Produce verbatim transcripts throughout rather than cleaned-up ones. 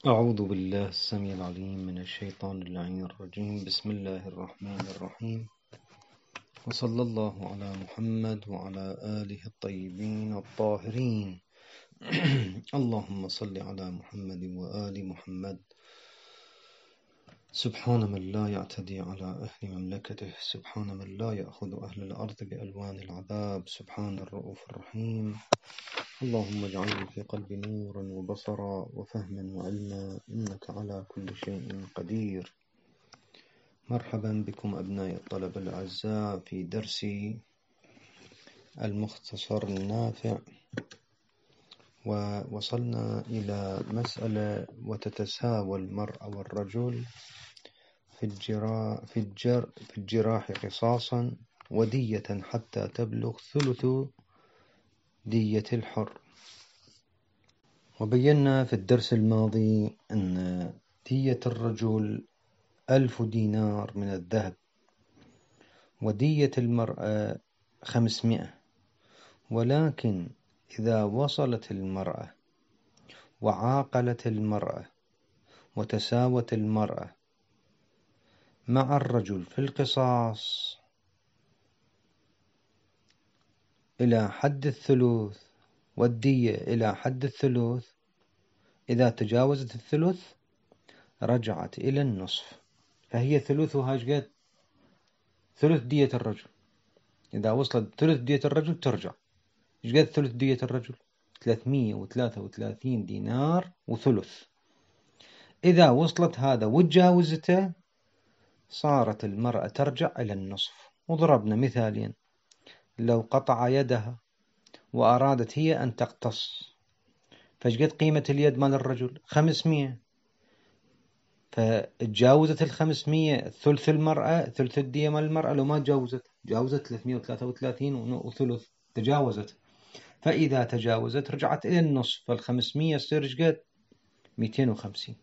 أعوذ بالله السميع العليم من الشيطان اللعين الرجيم. بسم الله الرحمن الرحيم، وصلى الله على محمد وعلى آله الطيبين الطاهرين. اللهم صل على محمد وآل محمد. سبحان من لا يعتدي على أهل مملكته، سبحان من لا يأخذ أهل الأرض بألوان العذاب، سبحان الرؤوف الرحيم. اللهم اجعلني في قلبي نورا وبصرا وفهما وعلما، إنك على كل شيء قدير. مرحبا بكم أبناء الطلبة الأعزاء في درس المختصر النافع، ووصلنا إلى مسألة: وتتساوى المرأة والرجل في الجراح, في الجر في الجراح قصاصا ودية حتى تبلغ ثلث دية الحر. وبينا في الدرس الماضي أن دية الرجل ألف دينار من الذهب، ودية المرأة خمسمائة. ولكن إذا وصلت المرأة وعاقلت المرأة وتساوت المرأة مع الرجل في القصاص إلى حد الثلث والدية إلى حد الثلث، إذا تجاوزت الثلث رجعت إلى النصف، فهي ثلثها شقد ثلث دية الرجل. إذا وصلت ثلث دية الرجل ترجع شقد ثلث دية الرجل؟ ثلاثمائة وثلاثة وثلاثين دينار وثلث. إذا وصلت هذا وتجاوزته صارت المرأة ترجع إلى النصف. وضربنا مثالين: لو قطع يدها وأرادت هي أن تقتص، فشقد قيمة اليد مال الرجل؟ خمسمائة، فتجاوزت الخمسمائة ثلث المرأة، ثلث الدية مال المرأة. لو ما تجاوزت جاوزت ثلاثمائة وثلاثة وثلاثين وثلث، تجاوزت. فإذا تجاوزت رجعت إلى النصف، فالخمسمائة يصير شقد؟ مئتين وخمسين.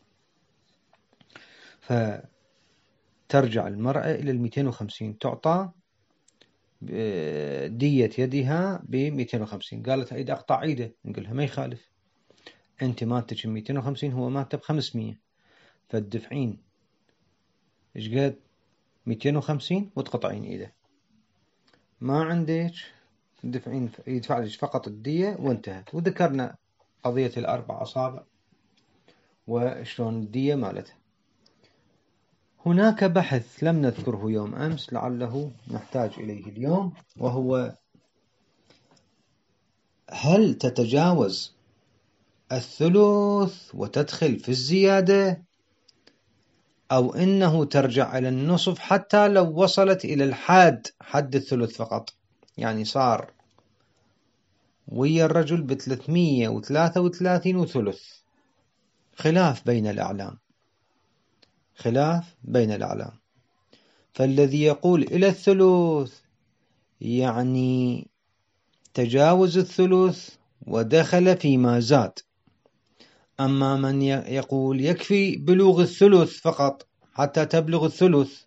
فترجع المرأة إلى المئتين وخمسين، تعطى دية يدها بمئتين وخمسين. قالت إذا أقطع عيده، نقولها ما يخالف، أنت ماتك مئتين وخمسين، هو مات بخمسمائة، فالدفعين شقد؟ مئتين وخمسين، وتقطعين إيده. ما عندك دفعين، يدفع لك فقط الدية وانتهت. وذكرنا قضية الأربع أصابع وشلون الدية مالتها. هناك بحث لم نذكره يوم أمس لعله نحتاج إليه اليوم، وهو: هل تتجاوز الثلث وتدخل في الزيادة، أو إنه ترجع إلى النصف حتى لو وصلت إلى الحد حد الثلث فقط؟ يعني صار ويا الرجل بثلاثمائة وثلاثة وثلاثين وثلث. خلاف بين الأعلام، خلاف بين الأعلام. فالذي يقول إلى الثلث يعني تجاوز الثلث ودخل فيما زاد. أما من يقول يكفي بلوغ الثلث فقط حتى تبلغ الثلث،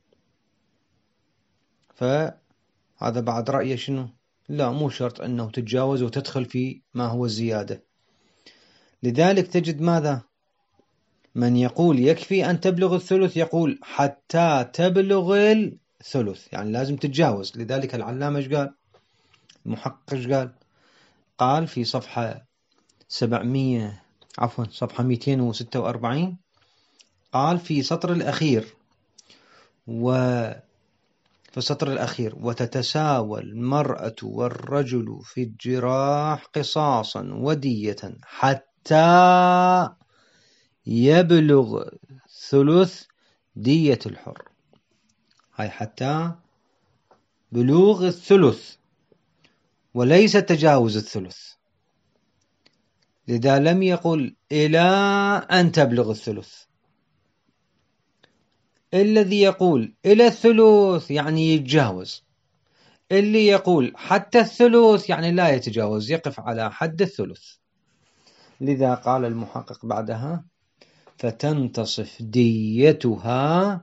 فهذا بعد رأيه شنو؟ لا، مو شرط أنه تتجاوز وتدخل في ما هو زيادة. لذلك تجد ماذا؟ من يقول يكفي أن تبلغ الثلث يقول حتى تبلغ الثلث، يعني لازم تتجاوز. لذلك العلامة ايش قال؟ المحقق ايش قال؟ قال في صفحة سبعمائة عفوا صفحة مئتين وستة وأربعين، قال في سطر الأخير وفي السطر الأخير: وتتساوى المرأة والرجل في الجراح قصاصا ودية حتى يبلغ ثلث دية الحر. هاي حتى بلوغ الثلث وليس تجاوز الثلث. لذا لم يقل إلى أن تبلغ الثلث. الذي يقول إلى الثلث يعني يتجاوز، اللي يقول حتى الثلث يعني لا يتجاوز، يقف على حد الثلث. لذا قال المحقق بعدها: فتنتصف ديتها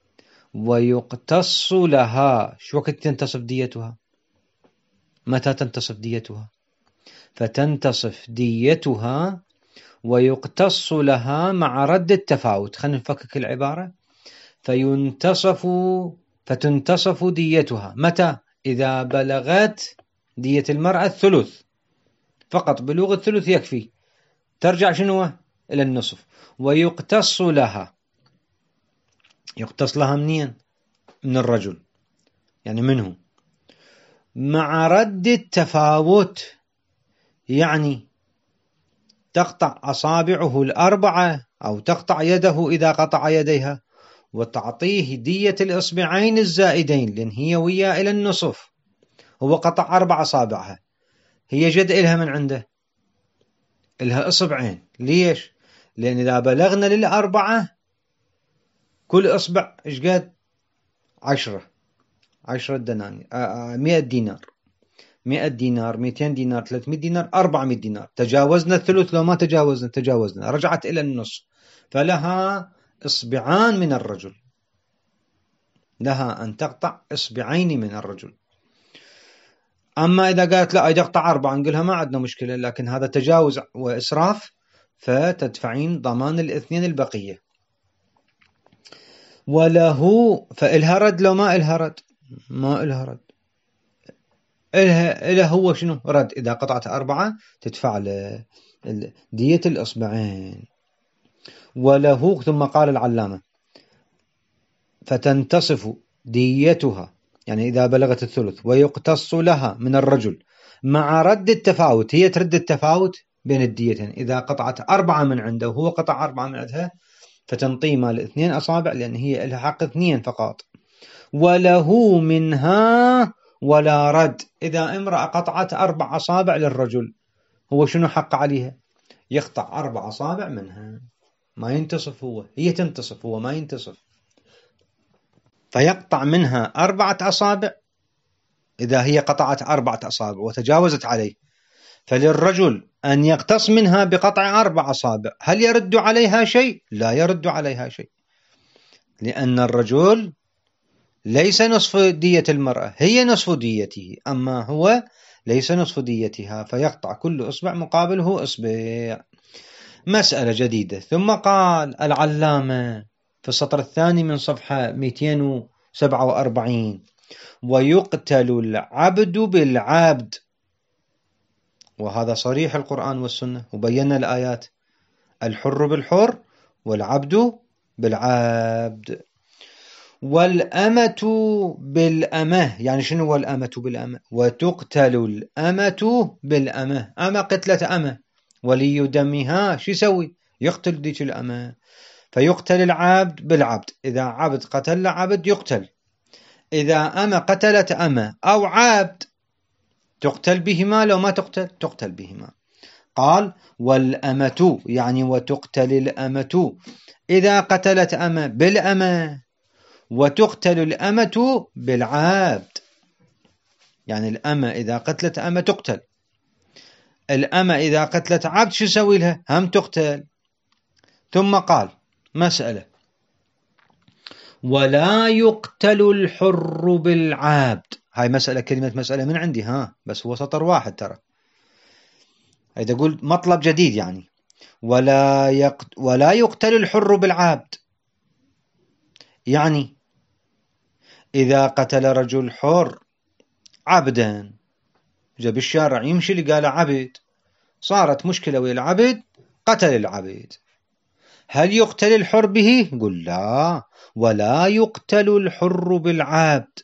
ويقتص لها. شو وقت تنتصف ديتها؟ متى تنتصف ديتها؟ فتنتصف ديتها ويقتص لها مع رد التفاوت. خلينا نفكك العبارة. فينتصف فتنتصف ديتها متى؟ إذا بلغت دية المرأة الثلث فقط، بلوغ الثلث يكفي، ترجع شنو؟ إلى النصف. ويقتص لها، يقتص لها منين؟ من الرجل، يعني منه، مع رد التفاوت، يعني تقطع أصابعه الأربعة أو تقطع يده إذا قطع يديها، وتعطيه دية الإصبعين الزائدين، لأن هي ويا إلى النصف، هو قطع أربع أصابعها، هي جد إلها من عنده إلها إصبعين. ليش؟ لأن إذا بلغنا للأربعة كل إصبع إيش قد؟ عشرة عشرة دنانير، مئة دينار، مئة دينار، مئتين دينار، ثلاثمئة دينار، أربعمئة دينار. تجاوزنا الثلث لو ما تجاوزنا؟ تجاوزنا، رجعت إلى النصف، فلها إصبعان من الرجل، لها أن تقطع إصبعين من الرجل. أما إذا قالت لا إذا قطع أربعة نقولها ما عندنا مشكلة، لكن هذا تجاوز وإسراف، فتدفعين ضمان الاثنين البقية. وله فإلها رد لو ما إلها رد؟ ما إلها رد، إلها, إلها هو شنو؟ رد. إذا قطعت أربعة تدفع دية الإصبعين. وله، ثم قال العلامة فتنتصف ديتها، يعني إذا بلغت الثلث، ويقتص لها من الرجل مع رد التفاوت، هي ترد التفاوت بين الديتين، إذا قطعت أربعة من عنده وهو قطع أربعة من عندها فتنطي مال اثنين أصابع، لأن هي لها حق اثنين فقط. وله منها ولا رد، إذا امرأة قطعت أربع أصابع للرجل، هو شنو حق عليها؟ يقطع أربع أصابع منها، ما ينتصف هو، هي تنتصف، هو ما ينتصف، فيقطع منها أربعة أصابع إذا هي قطعت أربعة أصابع وتجاوزت عليه، فللرجل أن يقتص منها بقطع أربع أصابع. هل يرد عليها شيء؟ لا يرد عليها شيء، لأن الرجل ليس نصف دية المرأة، هي نصف ديته، أما هو ليس نصف ديتها، فيقطع كل إصبع مقابله إصبع. مسألة جديدة. ثم قال العلامة في السطر الثاني من صفحة مئتين وسبعة وأربعين: ويقتل العبد بالعبد. وهذا صريح القرآن والسنة، وبينا الآيات: الحر بالحر والعبد بالعبد. والأمة بالأمة، يعني شنو هو الأمة بالأمة؟ وتقتل الأمة بالأمة، أمة قتلة أمة، ولي دمها شو يسوي؟ يقتل ديك الأمة. فيقتل العبد بالعبد، إذا عبد قتل عبد يقتل، إذا أمة قتلت أمة أو عبد تقتل بهما، لو ما تقتل تقتل بهما. قال والأمة، يعني وتقتل الأمة إذا قتلت أمة بالأمة، وتقتل الأمة بالعبد، يعني الأمة إذا قتلت أمة تقتل، الأمة إذا قتلت عبد شو يسوي لها؟ هم تقتل. ثم قال مسألة: ولا يقتل الحر بالعبد. هاي مسألة، كلمة مسألة من عندي، ها بس هو سطر واحد ترى، إذا قلت مطلب جديد يعني. ولا يقت ولا يقتل الحر بالعبد، يعني إذا قتل رجل حر عبدا، جاء بالشارع يمشي اللي قال عبد، صارت مشكلة ويا العبد، قتل العبد، هل يقتل الحر به؟ قل لا، ولا يقتل الحر بالعبد.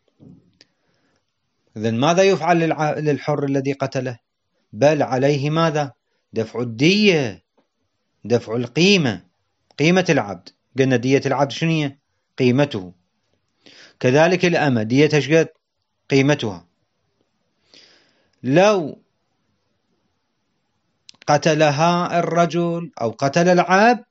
إذن ماذا يفعل للحر الذي قتله؟ بل عليه ماذا؟ دفع الدية، دفع القيمة، قيمة العبد. قلنا دية العبد شنو؟ قيمته. كذلك الأمة ديتها ايش قد؟ قيمتها. لو قتلها الرجل أو قتل العبد،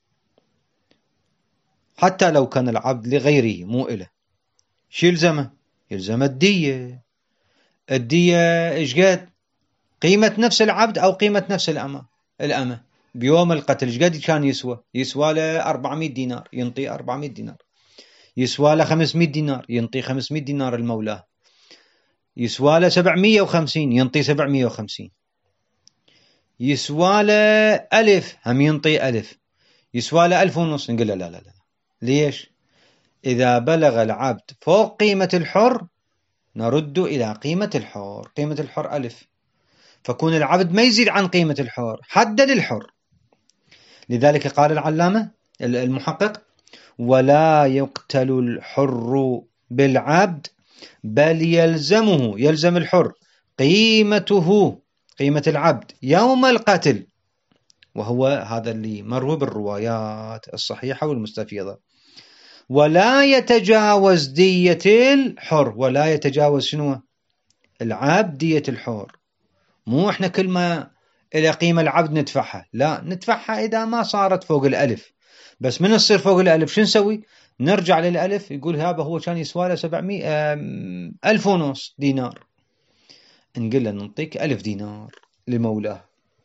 حتى لو كان العبد لغيره مو إله، شو يلزمه؟ يلزم الدية. الدية ايش قد؟ قيمة نفس العبد أو قيمة نفس الأمة. الأمة بيوم القتل ايش قد كان يسوى؟ يسوى له أربعمئة دينار، ينطي أربعمئة دينار. يسوى له خمسمئة دينار، ينطي خمسمئة دينار المولاه. يسوى له سبعمئة وخمسين، ينطي سبعمئة وخمسين. يسواله ألف، هم ينطي ألف، يسواله ألف ونص، نقول لا لا لا. ليش؟ إذا بلغ العبد فوق قيمة الحر نرد إلى قيمة الحر. قيمة الحر ألف، فكون العبد ما يزيد عن قيمة الحر، حدد الحر. لذلك قال العلامة المحقق: ولا يقتل الحر بالعبد بل يلزمه، يلزم الحر قيمته، قيمة العبد يوم القتل، وهو هذا اللي مروي بالروايات الصحيحة والمستفيضة. ولا يتجاوز دية الحر، ولا يتجاوز شنو؟ العبد دية الحر. مو احنا كل ما إلى قيمة العبد ندفعها، لا، ندفعها إذا ما صارت فوق الألف. بس من تصير فوق الألف شو نسوي؟ نرجع للألف، يقول هذا هو كان يسوى له سبعمية ألف ونص دينار، نقول له نعطيك ألف دينار لمولاه.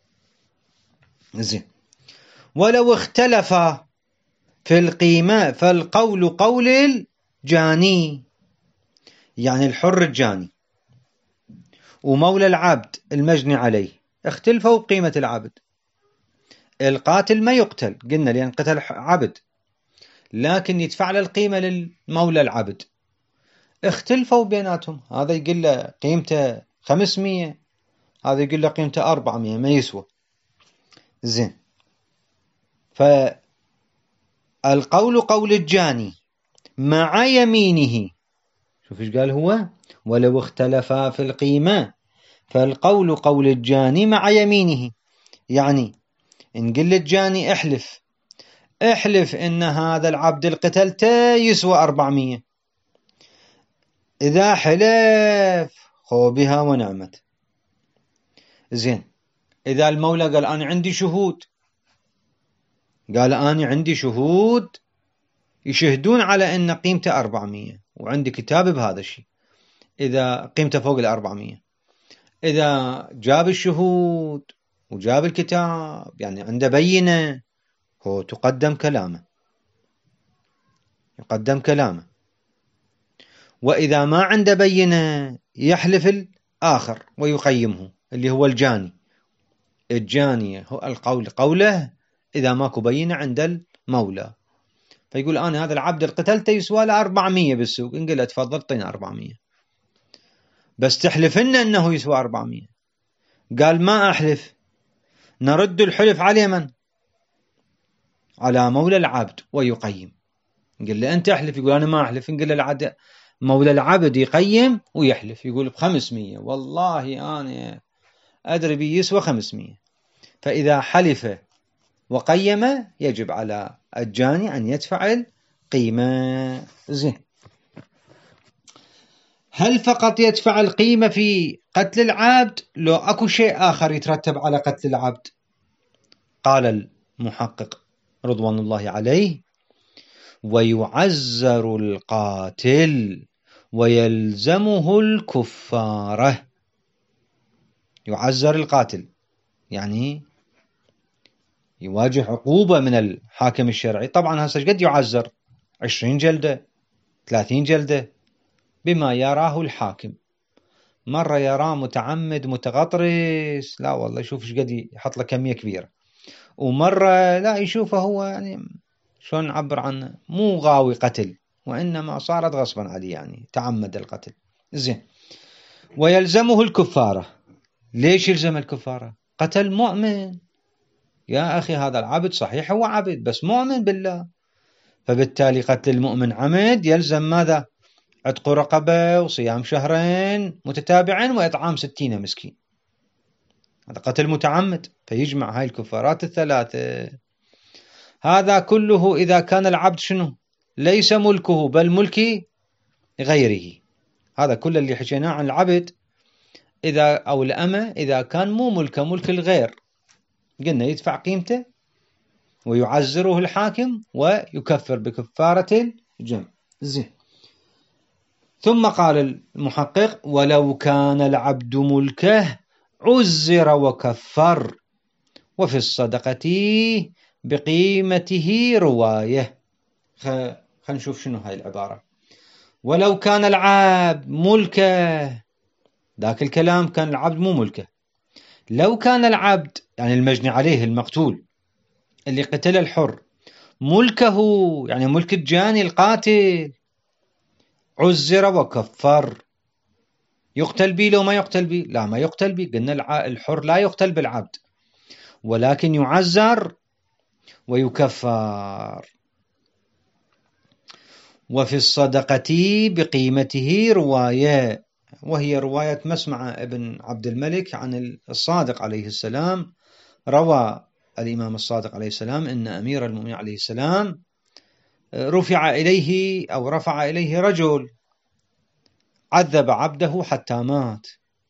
زين. ولو اختلف في القيمة فالقول قول الجاني، يعني الحر الجاني ومولى العبد المجني عليه اختلفوا بقيمة العبد. القاتل ما يقتل، قلنا لأن قتل عبد، لكن يدفع له القيمة للمولى العبد. اختلفوا بيناتهم، هذا يقول له قيمته خمسمية، هذا يقول له قيمته أربعمية، ما يسوى. زين. فالقول قول الجاني مع يمينه. شوف ايش قال هو: ولو اختلفا في القيمة فالقول قول الجاني مع يمينه. يعني نقول للجاني احلف، احلف ان هذا العبد القتلته يسوى أربعمية. إذا حلف خو بها ونعمت. زين. إذا المولى قال أنا عندي شهود، قال أنا عندي شهود يشهدون على أن قيمته أربعمية وعندي كتاب بهذا الشيء، إذا قيمته فوق الأربعمية، إذا جاب الشهود وجاب الكتاب يعني عنده بينة، هو تقدم كلامه، يقدم كلامه. وإذا ما عنده بينة يحلف الآخر ويقيمه، اللي هو الجاني. الجاني هو القول قوله إذا ماكو بينة عند المولى، فيقول أنا هذا العبد القتلته يسوى له أربعمية بالسوق، نقول له تفضل طينا أربعمية، بس تحلف لنا أنه يسوى أربعمية. قال ما أحلف، نرد الحلف على من؟ على مولى العبد ويقيم. نقول له أنت أحلف، يقول أنا ما أحلف، نقول له العبد مولى العبد يقيم ويحلف، يقول بخمسمية، والله أنا أدري بي يسوى خمسمية. فإذا حلف وقيم يجب على الجاني أن يدفع القيمة. زين. هل فقط يدفع القيمة في قتل العبد لو أكو شيء آخر يترتب على قتل العبد؟ قال المحقق رضوان الله عليه: ويعزر القاتل ويلزمه الكفارة. يعزر القاتل يعني يواجه عقوبة من الحاكم الشرعي. طبعا هسه قد يعزر؟ عشرين جلدة، ثلاثين جلدة، بما يراه الحاكم. مرة يراه متعمد متغطرس، لا والله يشوف ايش قد يحط له كمية كبيرة. ومرة لا يشوفه هو يعني شلون نعبر عنه، مو غاوي قتل، وإنما صارت غصبا عليه، يعني تعمد القتل. زين. ويلزمه الكفارة. ليش يلزم الكفارة؟ قتل مؤمن يا أخي، هذا العبد صحيح هو عبد بس مؤمن بالله، فبالتالي قتل المؤمن عمد يلزم ماذا؟ عتق رقبة وصيام شهرين متتابعين وإطعام ستين مسكين. هذا قتل متعمد، فيجمع هاي الكفارات الثلاثة. هذا كله إذا كان العبد شنو؟ ليس ملكه بل ملك غيره. هذا كل اللي حكيناه عن العبد إذا أو الأمة إذا كان مو ملكه، ملك الغير، قلنا يدفع قيمته ويعزره الحاكم ويكفر بكفارة الجمع. زين. ثم قال المحقق: ولو كان العبد ملكه عزر وكفر، وفي الصدقة بقيمته رواية. خلينا نشوف شنو هاي العبارة. ولو كان العبد ملكه، ذاك الكلام كان العبد مو ملكه. لو كان العبد يعني المجني عليه المقتول اللي قتل الحر ملكه، يعني ملك الجاني القاتل، عزر وكفر. يقتل بي لو ما يقتل بي؟ لا، ما يقتل بي. قلنا الحر لا يقتل بالعبد، ولكن يعزر ويكفر. وفي الصدقة بقيمته رواية، وهي رواية مسمع ابن عبد الملك عن الصادق عليه السلام. روى الإمام الصادق عليه السلام إن أمير المؤمنين عليه السلام رفع إليه أو رفع إليه رجل عذب عبده حتى مات،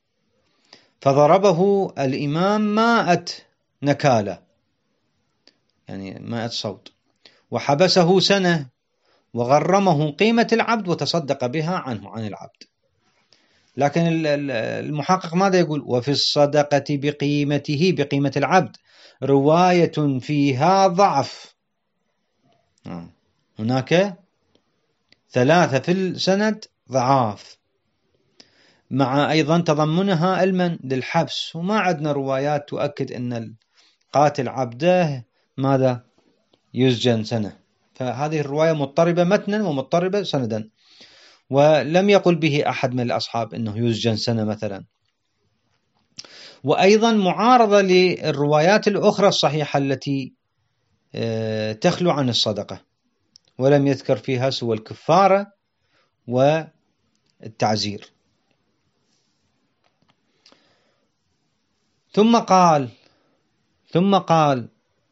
فضربه الإمام مائة نكالة، يعني مائة صوت، وحبسه سنة، وغرمه قيمة العبد وتصدق بها عنه عن العبد. لكن المحقق ماذا يقول؟ وفي الصدقة بقيمته، بقيمة العبد، رواية فيها ضعف. هناك ثلاثة في السند ضعاف، مع أيضا تضمنها المن للحبس، وما عندنا روايات تؤكد أن القاتل عبده ماذا يسجن سنة. فهذه الرواية مضطربة متنا ومضطربة سندا، ولم يقل به أحد من الأصحاب أنه يسجن سنة مثلا. وأيضا معارضة للروايات الأخرى الصحيحة التي تخلو عن الصدقة، ولم يذكر فيها سوى الكفارة والتعزير. ثم قال ثم قال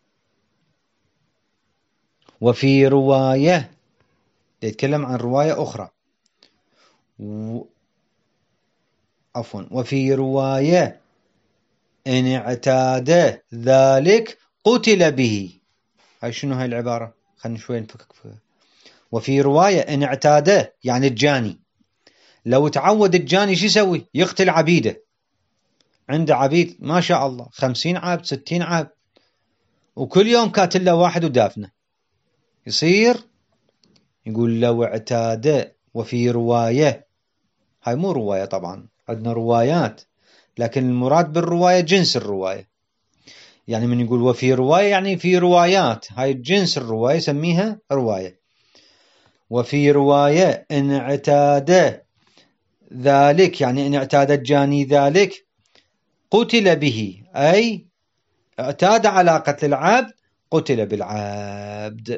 وفي رواية، يتكلم عن رواية أخرى، و... عفوا وفي رواية إن اعتاد ذلك قتل به. هاي شنو هاي العبارة؟ خلينا شوي نفكك فيها. وفي رواية إن اعتاد يعني الجاني، لو تعود الجاني شو يسوي؟ يقتل عبيده. عنده عبيد ما شاء الله خمسين عبد ستين عبد، وكل يوم كاتل له واحد ودافنه، يصير يقول لو اعتاد. وفي رواية، هاي مو رواية طبعا، عندنا روايات، لكن المراد بالرواية جنس الرواية. يعني من يقول وفي رواية يعني في روايات، هاي جنس الرواية سميها رواية. وفي رواية إن اعتاد ذلك، يعني إن اعتاد الجاني ذلك قتل به، أي اعتاد على قتل العبد قتل بالعبد.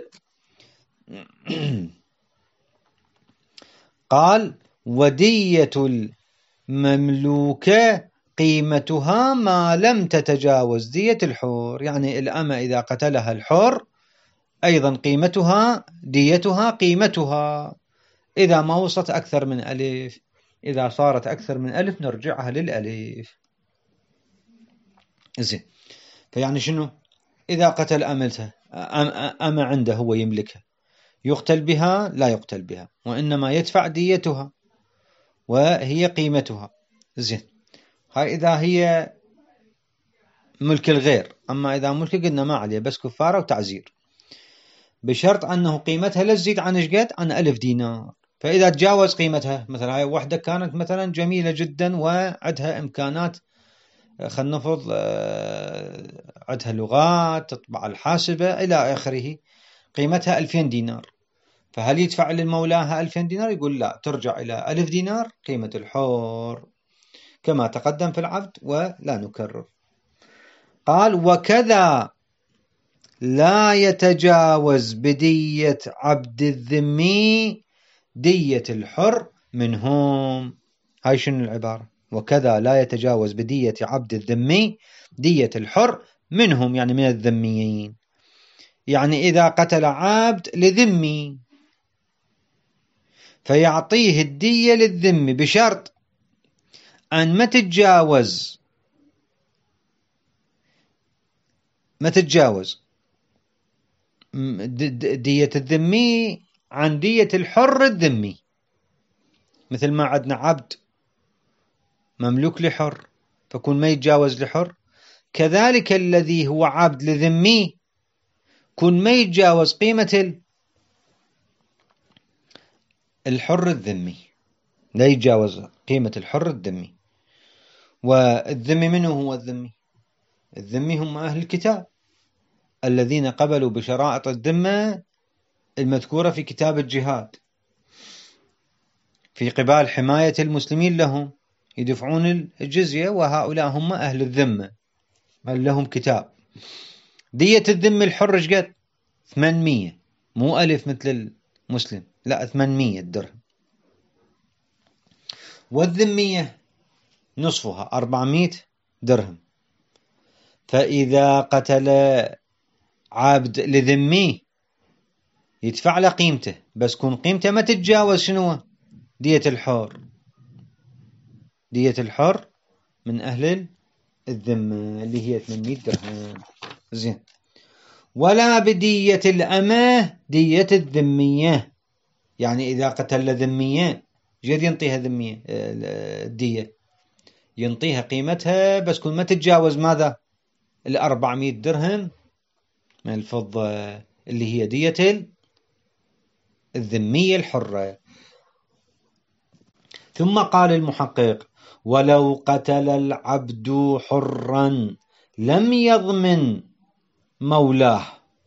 قال ودية المملوكة قيمتها ما لم تتجاوز دية الحر، يعني الأمة إذا قتلها الحر أيضا قيمتها ديتها قيمتها، إذا ما وصلت أكثر من ألف. إذا صارت أكثر من ألف نرجعها للألف. زين، فيعني شنو؟ إذا قتل أمته أما عنده هو يملكها، يقتل بها؟ لا يقتل بها، وإنما يدفع ديتها وهي قيمتها. زين، هاي إذا هي ملك الغير. أما إذا ملك قلنا ما عليه، بس كفارة وتعزير، بشرط أنه قيمتها لا تزيد عن إيش قد؟ عن ألف دينار. فإذا تجاوز قيمتها، مثلا هاي وحدة كانت مثلا جميلة جدا وعندها إمكانات، خلينا نفرض عندها لغات، تطبع الحاسبة إلى آخره، قيمتها ألفين دينار، فهل يدفع للمولاها ألفين دينار؟ يقول لا، ترجع إلى ألف دينار قيمة الحر كما تقدم في العبد ولا نكرر. قال وكذا لا يتجاوز بدية عبد الذمي دية الحر منهم. هاي شنو العبارة؟ وكذا لا يتجاوز بدية عبد الذمي دية الحر منهم، يعني من الذميين. يعني إذا قتل عبد لذمي فيعطيه الدية للذمي، بشرط أن ما تتجاوز ما تتجاوز دية الذمي عن دية الحر الذمي. مثل ما عندنا عبد مملوك لحر فكون ما يتجاوز لحر، كذلك الذي هو عبد لذمي كون ما يتجاوز قيمة الحر الذمي، لا يتجاوز قيمة الحر الذمي. والذمي منه هو الذمي؟ الذمي هم أهل الكتاب الذين قبلوا بشرائط الذمة المذكورة في كتاب الجهاد في قبال حماية المسلمين لهم، يدفعون الجزية، وهؤلاء هم أهل الذمة من لهم كتاب. دية الذمة الحر ايش قد؟ ثمانمية، مو ألف مثل المسلم، لا ثمانمية درهم. والذمية نصفها أربعمية درهم. فإذا قتل عبد لذمي يدفع له قيمته، بس كون قيمته ما تتجاوز شنو؟ دية الحر. دية الحر من أهل الذمة اللي هي ثمانمية درهم. زين. ولا بدية الأمة دية الذمية، يعني إذا قتل ذمية جد ينطيها ذمية الدية، ينطيها قيمتها بس كون ما تتجاوز ماذا؟ الأربعمية درهم من الفضة اللي هي دية الذمية الحرة. ثم قال المحقق: ولو قتل العبد حرا لم يضمن مولاه،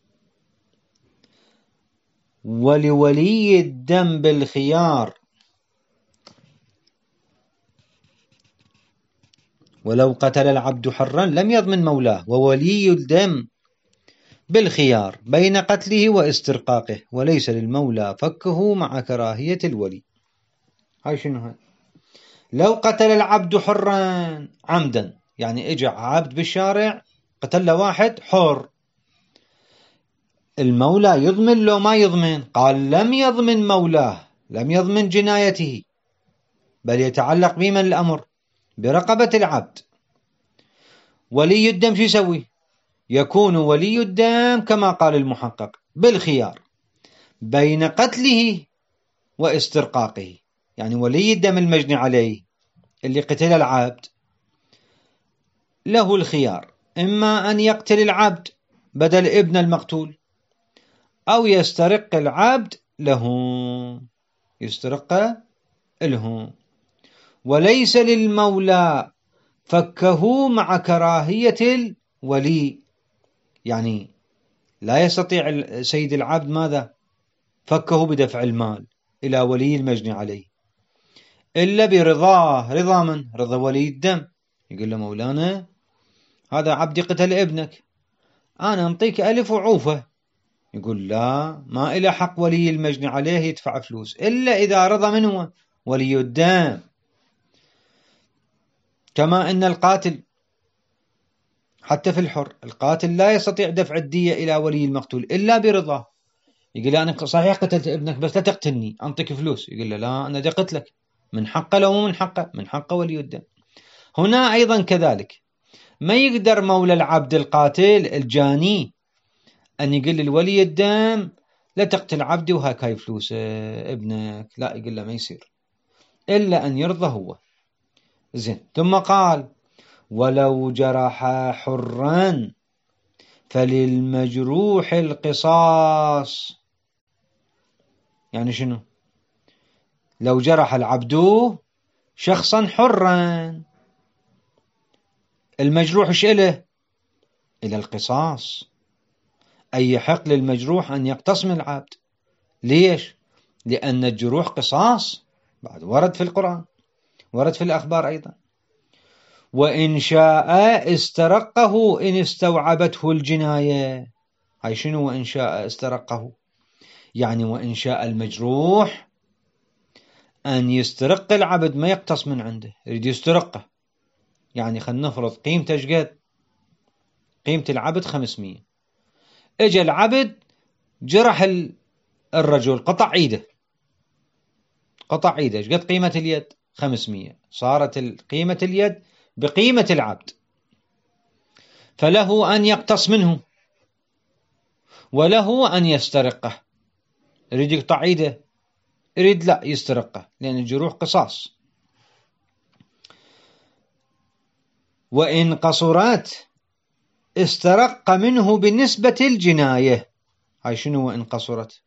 ولولي الدم بالخيار. ولو قتل العبد حرا لم يضمن مولاه وولي الدم بالخيار بين قتله واسترقاقه، وليس للمولى فكه مع كراهية الولي. هاي شنو هاي؟ لو قتل العبد حرا عمدا، يعني اجى عبد بالشارع قتل واحد حر، المولى يضمن لو ما يضمن؟ قال لم يضمن مولاه، لم يضمن جنايته، بل يتعلق بمن الأمر؟ برقبة العبد. ولي الدم شو يسوي؟ يكون ولي الدم كما قال المحقق بالخيار بين قتله واسترقاقه، يعني ولي الدم المجني عليه اللي قتل العبد له الخيار، إما أن يقتل العبد بدل ابن المقتول، أو يسترق العبد له، يسترق له. وليس للمولى فكه مع كراهية الولي، يعني لا يستطيع سيد العبد ماذا؟ فكه بدفع المال إلى ولي المجني عليه إلا برضاه. رضا من؟ رضا ولي الدم. يقول له: مولانا هذا عبدي قتل ابنك، أنا أنطيك ألف وعوفة. يقول: لا، ما إلى حق ولي المجني عليه يدفع فلوس إلا إذا رضى منه ولي الدم. كما أن القاتل حتى في الحر، القاتل لا يستطيع دفع الدية إلى ولي المقتول إلا برضاه. يقول له: أنا صحيح قتلت ابنك بس لا تقتلني، أنطيك فلوس. يقول له: لا، أنا دي قتلك، من حقه لو مو من حقه؟ من حقه ولي الدم. هنا أيضا كذلك، ما يقدر مولى العبد القاتل الجاني أن يقول للولي الدم: لا تقتل عبدي وهاكاي فلوس ابنك، لا، يقول له ما يصير إلا أن يرضى هو. زين. ثم قال: ولو جرح حرا فللمجروح القصاص. يعني شنو؟ لو جرح العبد شخصا حرا، المجروح ايش إله؟ إلى القصاص، أي يحق للمجروح أن يقتص من العبد. ليش؟ لأن الجروح قصاص، بعد ورد في القرآن، ورد في الأخبار أيضا. وإن شاء استرقه إن استوعبته الجناية. هاي شنو وإن شاء استرقه؟ يعني وإن شاء المجروح أن يسترق العبد، ما يقتص من عنده، يريد يسترقه. يعني خلينا نفرض قيمته ايش قد؟ قيمة العبد خمسمية. اجى العبد جرح الرجل، قطع ايده، قطع ايده. ايش قد قيمة اليد؟ خمسمية. صارت قيمة اليد بقيمة العبد، فله أن يقتص منه وله أن يسترقه. يريد يقطع ايده، يريد لا يسترقه، لأن الجروح قصاص. وإن قصرت استرق منه بالنسبة الجناية. هاي شنو وإن قصرت؟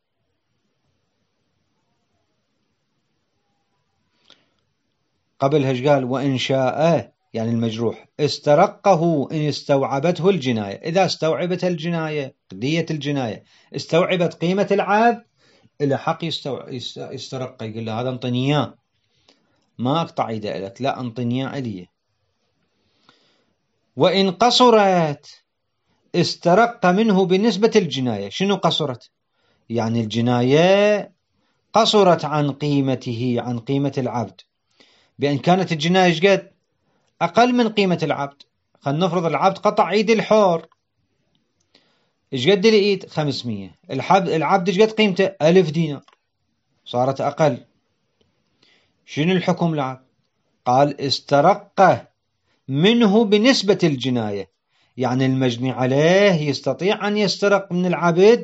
قبلها ايش قال؟ وإن شاء يعني المجروح استرقه إن استوعبته الجناية. إذا استوعبت الجناية دية الجناية استوعبت قيمة العبد إلى حق يسترق، يقول له هذا انطني إياه، ما أقطع يده لك، لا انطني إياه إلي. وإن قصرت استرق منه بالنسبة الجناية. شنو قصرت؟ يعني الجناية قصرت عن قيمته، عن قيمة العبد، بأن كانت الجناية شقد أقل من قيمة العبد. خلينا نفرض العبد قطع إيد الحر، شقد الإيد؟ خمسمية. العبد شقد قيمته؟ ألف دينار، صارت أقل. شنو الحكم العبد؟ قال استرقه منه بنسبة الجناية، يعني المجني عليه يستطيع أن يسترق من العبد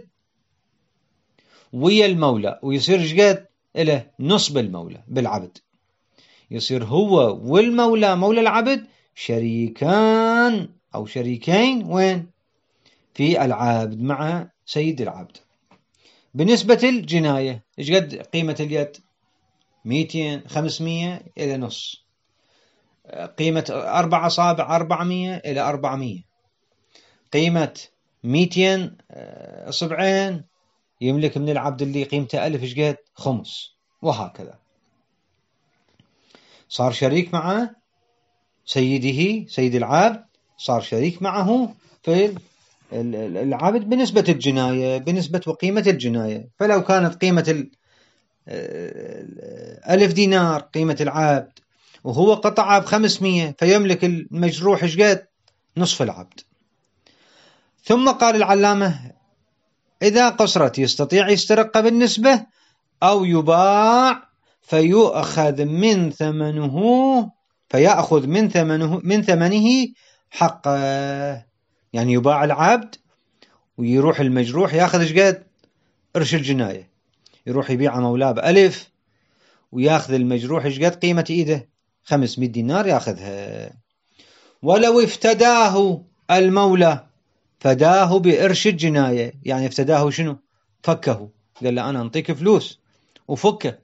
ويا المولى، ويصير شقد إله نصب المولى بالعبد، يصير هو والمولى مولى العبد شريكان أو شريكين وين؟ في العبد مع سيد العبد. بنسبة الجناية إيش قد قيمة اليد؟ مئتين، خمسمية إلى نص. قيمة أربع أصابع أربعمية إلى أربعمية. قيمة مئتين أصبعين يملك من العبد اللي قيمته ألف إيش قد؟ خمس، وهكذا. صار شريك مع سيده، سيد العبد صار شريك معه في العبد بنسبة الجناية، بنسبة وقيمة الجناية. فلو كانت قيمة ألف دينار قيمة العبد وهو قطعها بخمسمية، فيملك المجروح إيش قد؟ نصف العبد. ثم قال العلامة إذا قصرت يستطيع يسترق بالنسبة أو يباع فيؤخذ من ثمنه، فيأخذ من ثمنه من ثمنه حقه. يعني يباع العبد ويروح المجروح ياخذ ايش قد؟ قرش الجناية، يروح يبيع مولاه بألف وياخذ المجروح ايش قد قيمة ايده؟ خمسمائة دينار ياخذها. ولو افتداه المولى فداه بقرش الجناية، يعني افتداه شنو؟ فكه، قال له أنا أنطيك فلوس وفكه.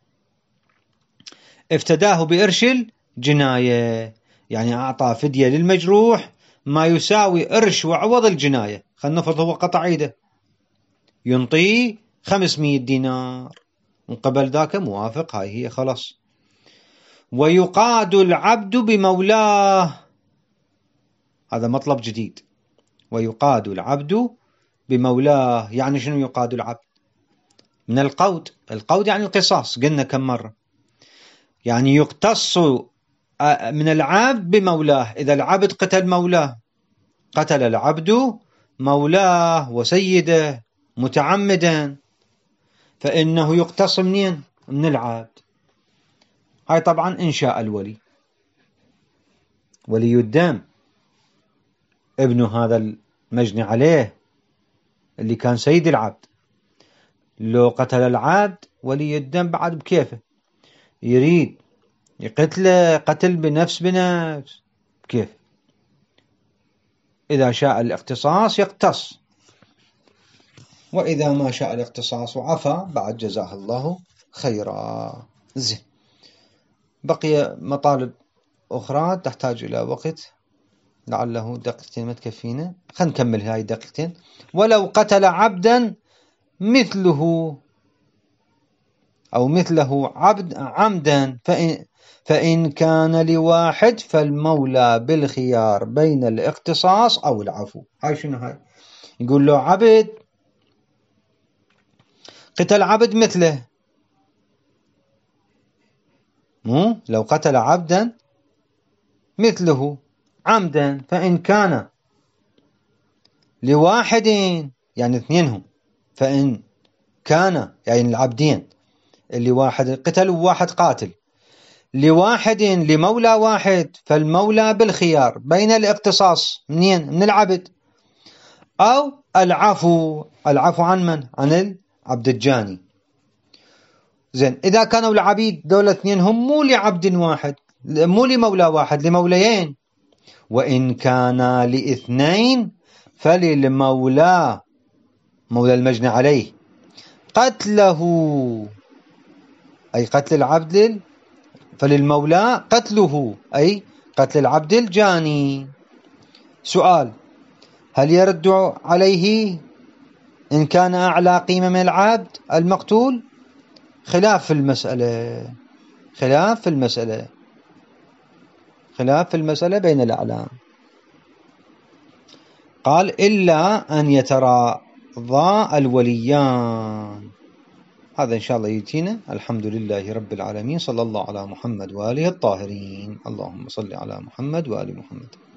افتداه بقرش الجناية يعني أعطى فدية للمجروح ما يساوي قرش وعوض الجناية. خلنا نفرض هو قطع ايده، ينطيه خمسمائة دينار، وقبل ذاك موافق، هاي هي خلاص. ويقاد العبد بمولاه، هذا مطلب جديد. ويقاد العبد بمولاه، يعني شنو يقاد العبد؟ من القود. القود يعني القصاص، قلنا كم مرة، يعني يقتص من العبد بمولاه. إذا العبد قتل مولاه، قتل العبد مولاه وسيده متعمدا، فإنه يقتص منين؟ من العبد. هاي طبعا إن شاء الولي، ولي الدم ابن هذا المجني عليه اللي كان سيد العبد، لو قتل العبد ولي الدم بعد بكيفه يريد يقتله قتل بنفس بنفس كيف. إذا شاء الاختصاص يقتص، وإذا ما شاء الاختصاص وعفى بعد جزاه الله خيرا. زين، بقي مطالب أخرى تحتاج إلى وقت، لعله دقيقتين ما تكفينا، خلينا نكمل هاي دقيقتين. ولو قتل عبدا مثله أو مثله عبد عمدا فإن, فإن كان لواحد فالمولى بالخيار بين الاقتصاص أو العفو. هاي شنو هاي؟ يقول له عبد قتل عبد مثله، مو لو قتل عبدا مثله عمدا فإن كان لواحد يعني اثنينهم، فإن كان يعني العبدين اللي واحد قتل وواحد قاتل، لواحد لمولى واحد فالمولى بالخيار بين الاقتصاص منين؟ من العبد أو العفو. العفو عن من؟ عن العبد الجاني. زين، إذا كانوا العبيد دول اثنين هم مو لعبد واحد، مو لمولى واحد، لموليين. وإن كان لاثنين فللمولى مولى المجني عليه قتله، أي قتل العبد، فللمولى قتله أي قتل العبد الجاني. سؤال: هل يرد عليه إن كان أعلى قيمة من العبد المقتول؟ خلاف في المسألة، خلاف في المسألة، خلاف في المسألة بين الأعلام. قال: إلا أن يتراضى الوليان. هذا إن شاء الله يأتينا. الحمد لله رب العالمين، صلى الله على محمد وآله الطاهرين. اللهم صل على محمد وآل محمد.